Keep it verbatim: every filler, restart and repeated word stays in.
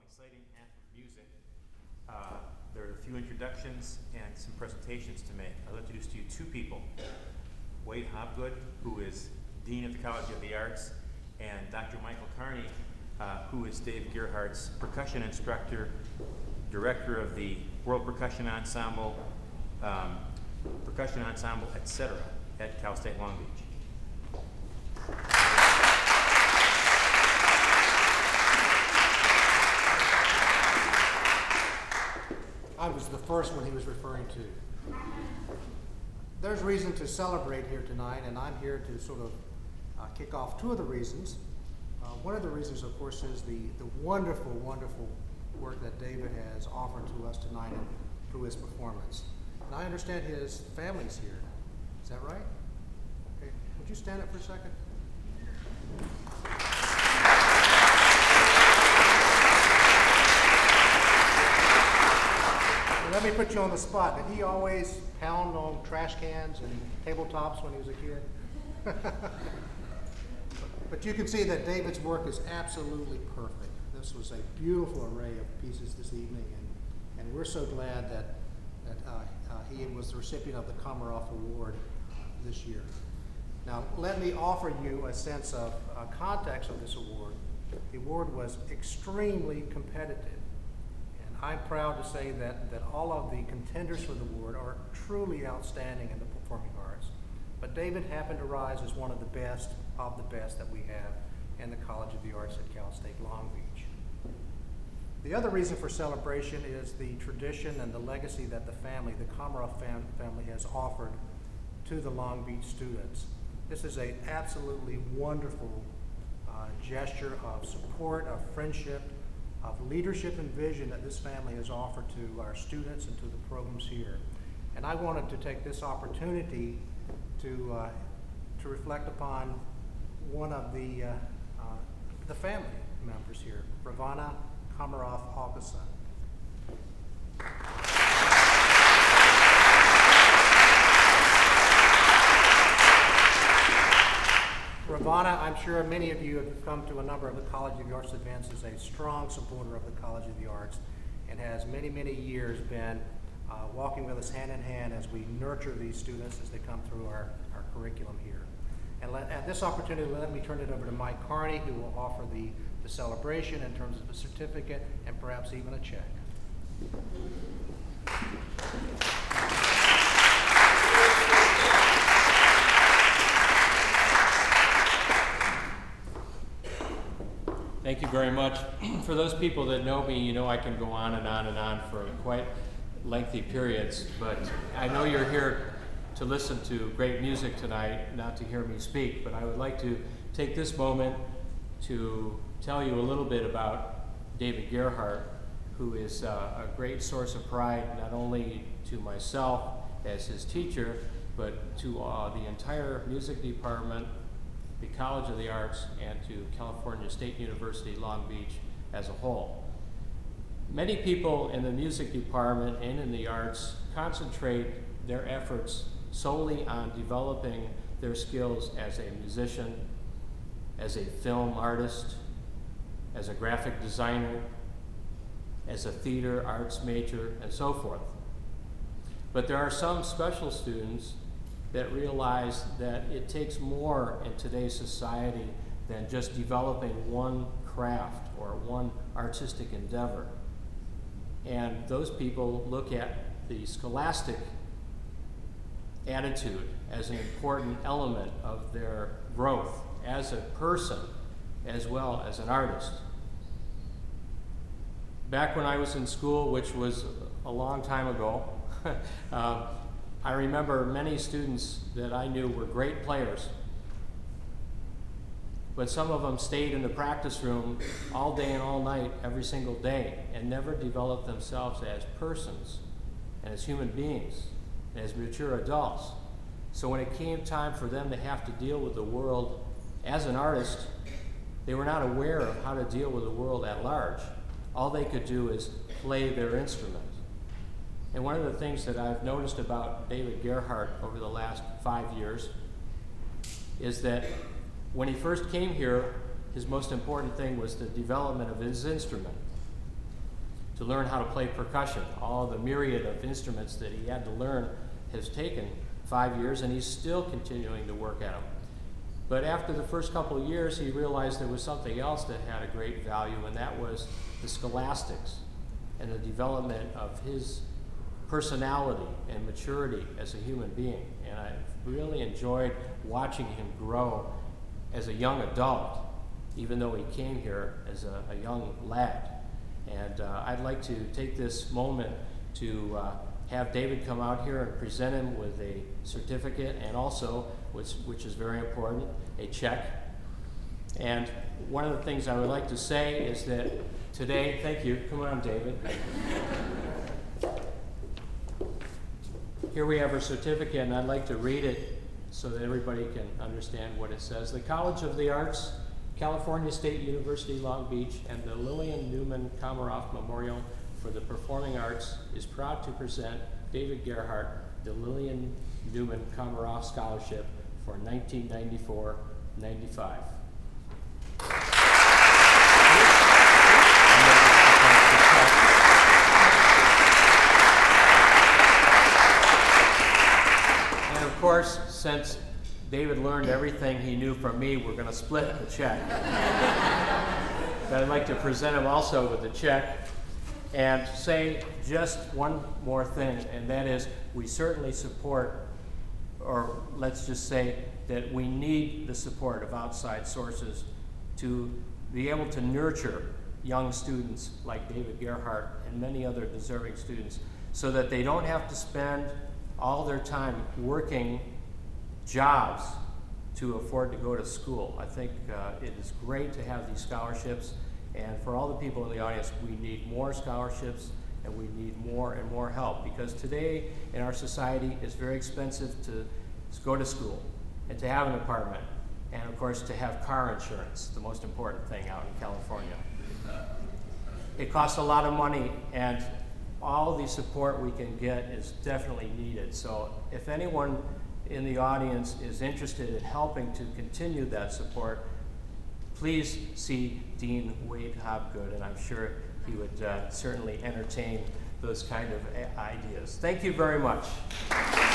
exciting half of music. Uh, there are a few introductions and some presentations to make. I'd like to introduce to you two people. Wade Hopgood, who is Dean of the College of the Arts, and Doctor Michael Carney, uh, who is Dave Gerhardt's percussion instructor, director of the World Percussion Ensemble, um, Percussion Ensemble, et cetera, at Cal State Long Beach. I was the first one he was referring to. There's reason to celebrate here tonight, and I'm here to sort of uh, kick off two of the reasons. Uh, one of the reasons, of course, is the, the wonderful, wonderful work that David has offered to us tonight and through his performance. And I understand his family's here. Is that right? Okay. Would you stand up for a second? Let me put you on the spot. Did he always pound on trash cans and tabletops when he was a kid? But you can see that David's work is absolutely perfect. This was a beautiful array of pieces this evening, and, and we're so glad that, that uh, uh, he was the recipient of the Komaroff Award this year. Now, let me offer you a sense of uh, context of this award. The award was extremely competitive. I'm proud to say that, that all of the contenders for the award are truly outstanding in the performing arts. But David happened to rise as one of the best of the best that we have in the College of the Arts at Cal State Long Beach. The other reason for celebration is the tradition and the legacy that the family, the Komaroff fam family, has offered to the Long Beach students. This is an absolutely wonderful uh, gesture of support, of friendship, of leadership and vision that this family has offered to our students and to the programs here. And I wanted to take this opportunity to, uh, to reflect upon one of the, uh, uh, the family members here, Ravana Komaroff Augustin. Ravana, I'm sure many of you have come to a number of the College of the Arts events, is a strong supporter of the College of the Arts and has many, many years been uh, walking with us hand in hand as we nurture these students as they come through our, our curriculum here. And let, at this opportunity, let me turn it over to Mike Carney, who will offer the, the celebration in terms of a certificate and perhaps even a check. Thank you very much. For those people that know me, you know I can go on and on and on for quite lengthy periods, but I know you're here to listen to great music tonight, not to hear me speak, but I would like to take this moment to tell you a little bit about David Gerhardt, who is uh, a great source of pride not only to myself as his teacher, but to uh, the entire music department, the College of the Arts, and to California State University, Long Beach as a whole. Many people in the music department and in the arts concentrate their efforts solely on developing their skills as a musician, as a film artist, as a graphic designer, as a theater arts major, and so forth. But there are some special students that realize that it takes more in today's society than just developing one craft or one artistic endeavor. And those people look at the scholastic attitude as an important element of their growth as a person as well as an artist. Back when I was in school, which was a long time ago, uh, I remember many students that I knew were great players, but some of them stayed in the practice room all day and all night, every single day, and never developed themselves as persons and as human beings and as mature adults. So when it came time for them to have to deal with the world as an artist, they were not aware of how to deal with the world at large. All they could do is play their instrument. And one of the things that I've noticed about David Gerhardt over the last five years is that when he first came here, his most important thing was the development of his instrument. to learn how to play percussion. All the myriad of instruments that he had to learn has taken five years, and he's still continuing to work at them. But after the first couple of years, he realized there was something else that had a great value, and that was the scholastics and the development of his personality and maturity as a human being. And I really enjoyed watching him grow as a young adult, even though he came here as a, a young lad. And uh, I'd like to take this moment to uh, have David come out here and present him with a certificate, and also, which, which is very important, a check. And one of the things I would like to say is that today, thank you, come on David. Here we have our certificate, and I'd like to read it so that everybody can understand what it says. The College of the Arts, California State University, Long Beach, and the Lillian Newman Komaroff Memorial for the Performing Arts is proud to present David Gerhardt the Lillian Newman Komaroff Scholarship for nineteen ninety-four ninety-five. And of course, since David learned everything he knew from me, we're going to split the check. But I'd like to present him also with the check and say just one more thing, and that is we certainly support, or let's just say that we need the support of outside sources to be able to nurture young students like David Gerhardt and many other deserving students, so that they don't have to spend all their time working jobs to afford to go to school. I think uh, it is great to have these scholarships, and for all the people in the audience, we need more scholarships and we need more and more help, because today in our society it's very expensive to go to school and to have an apartment, and of course to have car insurance, the most important thing out in California. It costs a lot of money, and all the support we can get is definitely needed. So if anyone in the audience is interested in helping to continue that support, please see Dean Wade Hobgood, and I'm sure he would uh, certainly entertain those kind of ideas. Thank you very much.